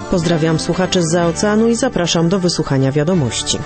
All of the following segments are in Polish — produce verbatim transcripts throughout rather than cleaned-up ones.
Pozdrawiam słuchaczy zza oceanu i zapraszam do wysłuchania wiadomości.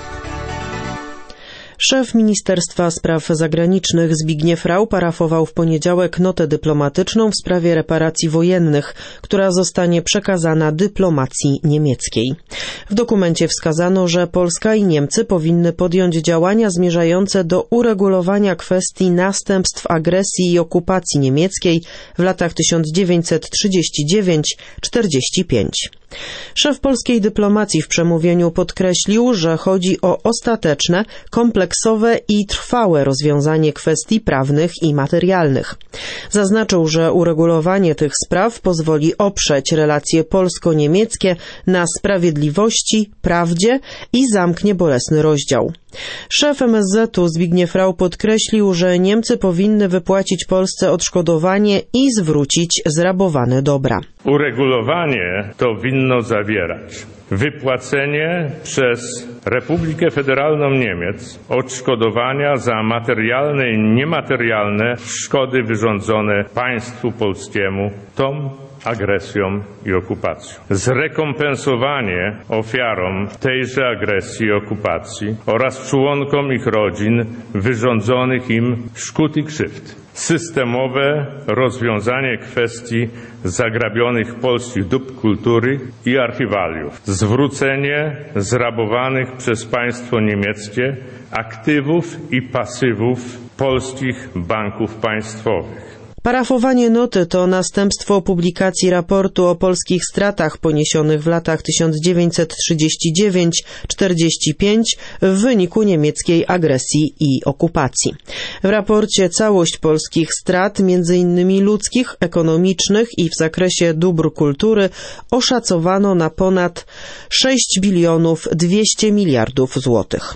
Szef Ministerstwa Spraw Zagranicznych Zbigniew Rau parafował w poniedziałek notę dyplomatyczną w sprawie reparacji wojennych, która zostanie przekazana dyplomacji niemieckiej. W dokumencie wskazano, że Polska i Niemcy powinny podjąć działania zmierzające do uregulowania kwestii następstw agresji i okupacji niemieckiej w latach tysiąc dziewięćset trzydziesty dziewiąty do czterdziestego piątego. Szef polskiej dyplomacji w przemówieniu podkreślił, że chodzi o ostateczne, kompleksowe i trwałe rozwiązanie kwestii prawnych i materialnych. Zaznaczył, że uregulowanie tych spraw pozwoli oprzeć relacje polsko-niemieckie na sprawiedliwości, prawdzie i zamknie bolesny rozdział. Szef M S Z u Zbigniew Rau podkreślił, że Niemcy powinny wypłacić Polsce odszkodowanie i zwrócić zrabowane dobra. Uregulowanie to winno zawierać wypłacenie przez Republikę Federalną Niemiec odszkodowania za materialne i niematerialne szkody wyrządzone państwu polskiemu tą agresją i okupacją. Zrekompensowanie ofiarom tejże agresji i okupacji oraz członkom ich rodzin wyrządzonych im szkód i krzywd. Systemowe rozwiązanie kwestii zagrabionych polskich dóbr kultury i archiwaliów. Zwrócenie zrabowanych przez państwo niemieckie aktywów i pasywów polskich banków państwowych. Parafowanie noty to następstwo publikacji raportu o polskich stratach poniesionych w latach tysiąc dziewięćset trzydziesty dziewiąty do czterdziestego piątego w wyniku niemieckiej agresji i okupacji. W raporcie całość polskich strat, między innymi ludzkich, ekonomicznych i w zakresie dóbr kultury, oszacowano na ponad sześć bilionów dwieście miliardów złotych.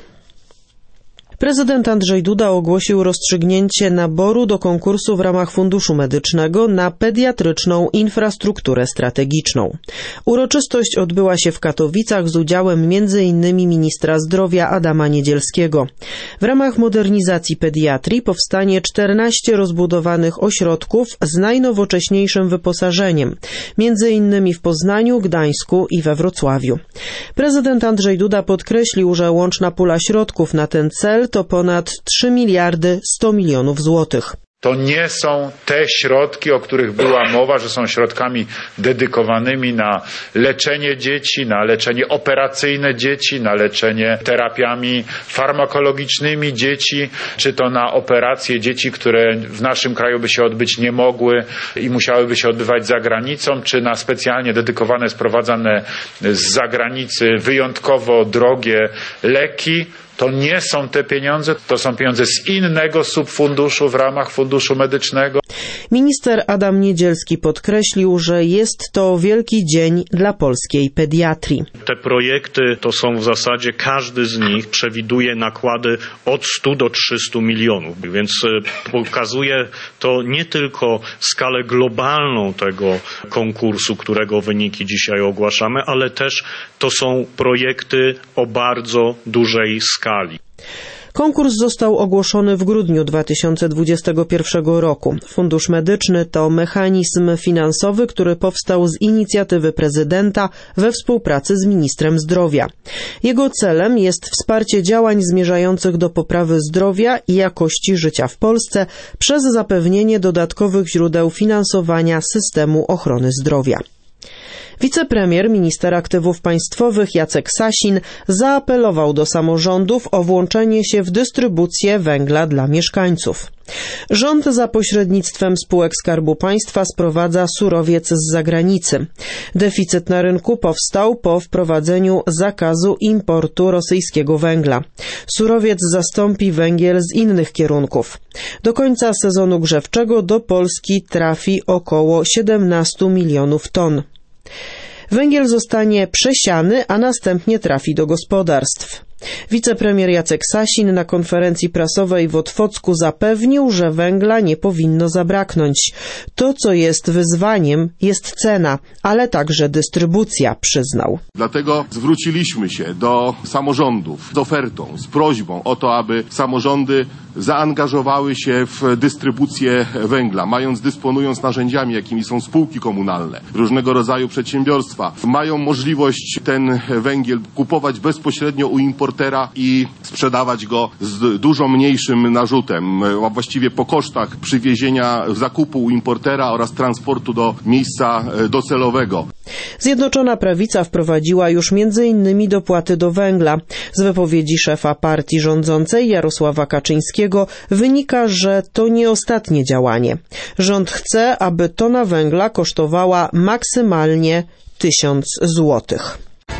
Prezydent Andrzej Duda ogłosił rozstrzygnięcie naboru do konkursu w ramach Funduszu Medycznego na pediatryczną infrastrukturę strategiczną. Uroczystość odbyła się w Katowicach z udziałem między innymi ministra zdrowia Adama Niedzielskiego. W ramach modernizacji pediatrii powstanie czternaście rozbudowanych ośrodków z najnowocześniejszym wyposażeniem, między innymi w Poznaniu, Gdańsku i we Wrocławiu. Prezydent Andrzej Duda podkreślił, że łączna pula środków na ten cel to ponad trzy miliardy sto milionów złotych. To nie są te środki, o których była mowa, że są środkami dedykowanymi na leczenie dzieci, na leczenie operacyjne dzieci, na leczenie terapiami farmakologicznymi dzieci, czy to na operacje dzieci, które w naszym kraju by się odbyć nie mogły i musiałyby się odbywać za granicą, czy na specjalnie dedykowane, sprowadzane z zagranicy wyjątkowo drogie leki. To nie są te pieniądze, to są pieniądze z innego subfunduszu w ramach Funduszu Medycznego. Minister Adam Niedzielski podkreślił, że jest to wielki dzień dla polskiej pediatrii. Te projekty to są w zasadzie, każdy z nich przewiduje nakłady od stu do trzystu milionów, więc pokazuje to nie tylko skalę globalną tego konkursu, którego wyniki dzisiaj ogłaszamy, ale też to są projekty o bardzo dużej skali. Konkurs został ogłoszony w grudniu dwa tysiące dwudziestego pierwszego roku. Fundusz Medyczny to mechanizm finansowy, który powstał z inicjatywy prezydenta we współpracy z ministrem zdrowia. Jego celem jest wsparcie działań zmierzających do poprawy zdrowia i jakości życia w Polsce przez zapewnienie dodatkowych źródeł finansowania systemu ochrony zdrowia. Wicepremier, minister aktywów państwowych Jacek Sasin zaapelował do samorządów o włączenie się w dystrybucję węgla dla mieszkańców. Rząd za pośrednictwem spółek Skarbu Państwa sprowadza surowiec z zagranicy. Deficyt na rynku powstał po wprowadzeniu zakazu importu rosyjskiego węgla. Surowiec zastąpi węgiel z innych kierunków. Do końca sezonu grzewczego do Polski trafi około siedemnaście milionów ton. Węgiel zostanie przesiany, a następnie trafi do gospodarstw. Wicepremier Jacek Sasin na konferencji prasowej w Otwocku zapewnił, że węgla nie powinno zabraknąć. To, co jest wyzwaniem, jest cena, ale także dystrybucja, przyznał. Dlatego zwróciliśmy się do samorządów z ofertą, z prośbą o to, aby samorządy zaangażowały się w dystrybucję węgla, mając, dysponując narzędziami, jakimi są spółki komunalne, różnego rodzaju przedsiębiorstwa, mają możliwość ten węgiel kupować bezpośrednio u importera i sprzedawać go z dużo mniejszym narzutem, a właściwie po kosztach przywiezienia zakupu u importera oraz transportu do miejsca docelowego. Zjednoczona Prawica wprowadziła już między innymi dopłaty do węgla. Z wypowiedzi szefa partii rządzącej Jarosława Kaczyńskiego wynika, że to nie ostatnie działanie. Rząd chce, aby tona węgla kosztowała maksymalnie tysiąc złotych.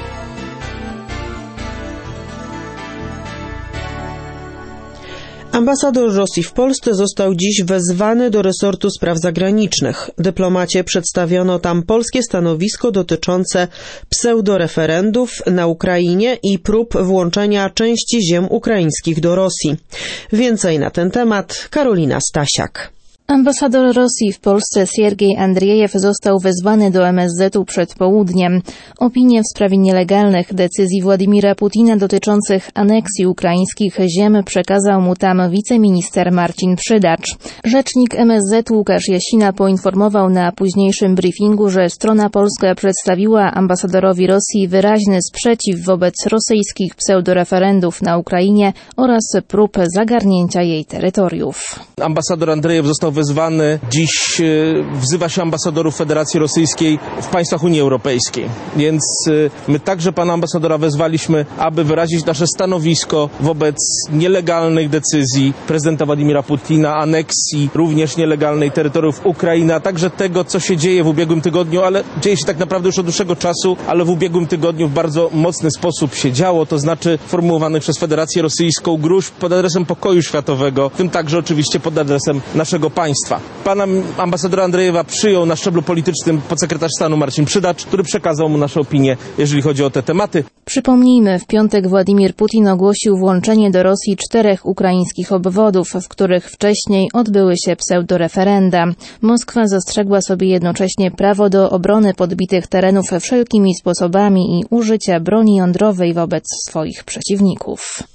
Ambasador Rosji w Polsce został dziś wezwany do resortu spraw zagranicznych. Dyplomacie przedstawiono tam polskie stanowisko dotyczące pseudoreferendów na Ukrainie i prób włączenia części ziem ukraińskich do Rosji. Więcej na ten temat Karolina Stasiak. Ambasador Rosji w Polsce Siergiej Andriejew został wezwany do M S Z-u przed południem. Opinie w sprawie nielegalnych decyzji Władimira Putina dotyczących aneksji ukraińskich ziem przekazał mu tam wiceminister Marcin Przydacz. Rzecznik M S Z-u Łukasz Jasina poinformował na późniejszym briefingu, że strona polska przedstawiła ambasadorowi Rosji wyraźny sprzeciw wobec rosyjskich pseudoreferendów na Ukrainie oraz prób zagarnięcia jej terytoriów. Ambasador Andriejew został wezwany. Dziś wzywa się ambasadorów Federacji Rosyjskiej w państwach Unii Europejskiej. Więc my także pana ambasadora wezwaliśmy, aby wyrazić nasze stanowisko wobec nielegalnych decyzji prezydenta Władimira Putina, aneksji również nielegalnej terytoriów Ukrainy, a także tego, co się dzieje w ubiegłym tygodniu, ale dzieje się tak naprawdę już od dłuższego czasu, ale w ubiegłym tygodniu w bardzo mocny sposób się działo, to znaczy formułowanych przez Federację Rosyjską gruźb pod adresem pokoju światowego, w tym także oczywiście pod adresem naszego państwa. Pana ambasadora Andriejewa przyjął na szczeblu politycznym podsekretarz stanu Marcin Przydacz, który przekazał mu nasze opinie, jeżeli chodzi o te tematy. Przypomnijmy, w piątek Władimir Putin ogłosił włączenie do Rosji czterech ukraińskich obwodów, w których wcześniej odbyły się pseudoreferenda. Moskwa zastrzegła sobie jednocześnie prawo do obrony podbitych terenów wszelkimi sposobami i użycia broni jądrowej wobec swoich przeciwników.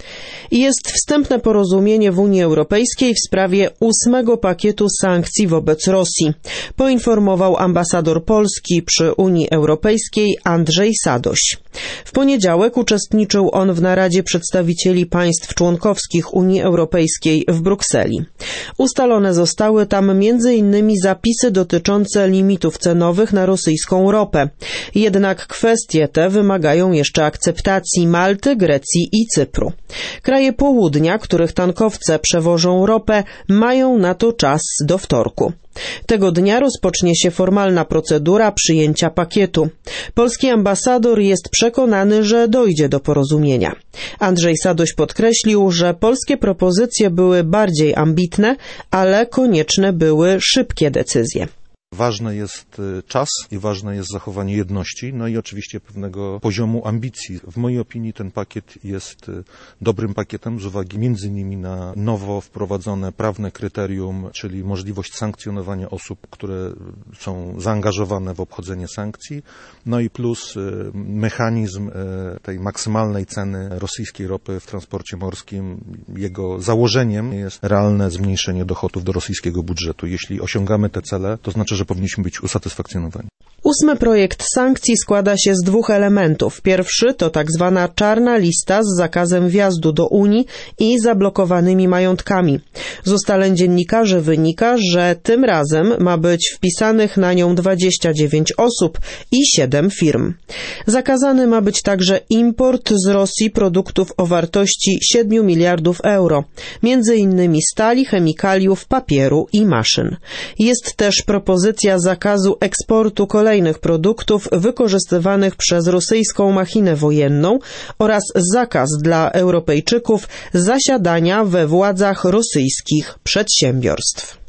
Jest wstępne porozumienie w Unii Europejskiej w sprawie ósmego pakietu sankcji wobec Rosji, poinformował ambasador Polski przy Unii Europejskiej Andrzej Sadoś. W poniedziałek uczestniczył on w naradzie przedstawicieli państw członkowskich Unii Europejskiej w Brukseli. Ustalone zostały tam między innymi zapisy dotyczące limitów cenowych na rosyjską ropę. Jednak kwestie te wymagają jeszcze akceptacji Malty, Grecji i Cypru. Kraje południa, których tankowce przewożą ropę, mają na to czas do wtorku. Tego dnia rozpocznie się formalna procedura przyjęcia pakietu. Polski ambasador jest przekonany, że dojdzie do porozumienia. Andrzej Sadoś podkreślił, że polskie propozycje były bardziej ambitne, ale konieczne były szybkie decyzje. Ważny jest czas i ważne jest zachowanie jedności, no i oczywiście pewnego poziomu ambicji. W mojej opinii ten pakiet jest dobrym pakietem z uwagi między innymi na nowo wprowadzone prawne kryterium, czyli możliwość sankcjonowania osób, które są zaangażowane w obchodzenie sankcji, no i plus mechanizm tej maksymalnej ceny rosyjskiej ropy w transporcie morskim. Jego założeniem jest realne zmniejszenie dochodów do rosyjskiego budżetu. Jeśli osiągamy te cele, to znaczy, że powinniśmy być usatysfakcjonowani. Ósmy projekt sankcji składa się z dwóch elementów. Pierwszy to tak zwana czarna lista z zakazem wjazdu do Unii i zablokowanymi majątkami. Z ustaleń dziennikarzy wynika, że tym razem ma być wpisanych na nią dwadzieścia dziewięć osób i siedem firm. Zakazany ma być także import z Rosji produktów o wartości siedmiu miliardów euro, między innymi stali, chemikaliów, papieru i maszyn. Jest też propozycja zakazu eksportu kolejnych produktów wykorzystywanych przez rosyjską machinę wojenną oraz zakaz dla Europejczyków zasiadania we władzach rosyjskich przedsiębiorstw.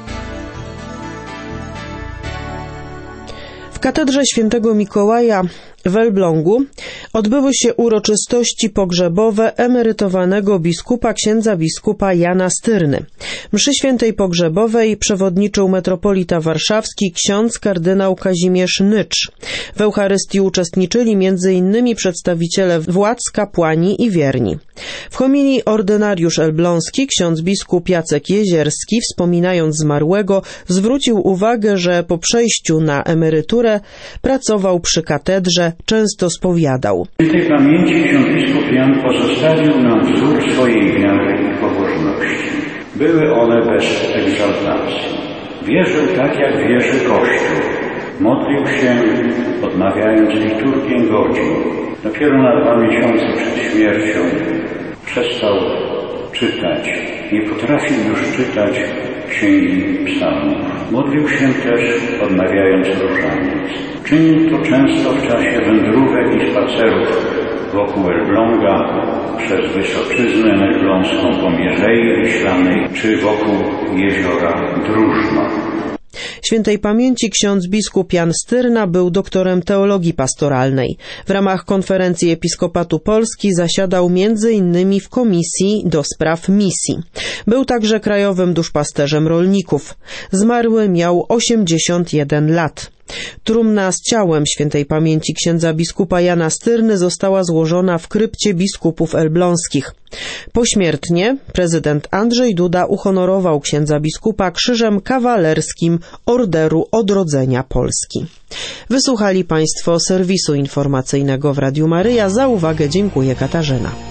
W katedrze świętego Mikołaja W Elblągu odbyły się uroczystości pogrzebowe emerytowanego biskupa księdza biskupa Jana Styrny. Mszy świętej pogrzebowej przewodniczył metropolita warszawski ksiądz kardynał Kazimierz Nycz. W Eucharystii uczestniczyli między innymi przedstawiciele władz, kapłani i wierni. W homilii ordynariusz elbląski ksiądz biskup Jacek Jezierski, wspominając zmarłego, zwrócił uwagę, że po przejściu na emeryturę pracował przy katedrze, często spowiadał. W tej pamięci ksiądz biskup Jan pozostawił nam wzór swojej wiary i pobożności. Były one bez egzaltacji. Wierzył tak, jak wierzy Kościół. Modlił się, odmawiając liturgię godzin. Dopiero na dwa miesiące przed śmiercią przestał czytać. Nie potrafił już czytać księgi psalmów. Modlił się też, odmawiając różaniec. Czynił to często w czasie wędrówek i spacerów wokół Elbląga, przez Wysoczyznę Elbląską po Mierzei Wiślanej czy wokół jeziora Dróżno. Świętej pamięci ksiądz biskup Jan Styrna był doktorem teologii pastoralnej. W ramach Konferencji Episkopatu Polski zasiadał między innymi w Komisji do Spraw Misji. Był także krajowym duszpasterzem rolników. Zmarły miał osiemdziesiąt jeden lat. Trumna z ciałem świętej pamięci księdza biskupa Jana Styrny została złożona w krypcie biskupów elbląskich. Pośmiertnie prezydent Andrzej Duda uhonorował księdza biskupa krzyżem kawalerskim Orderu Odrodzenia Polski. Wysłuchali Państwo serwisu informacyjnego w Radiu Maryja. Za uwagę dziękuję Katarzyna.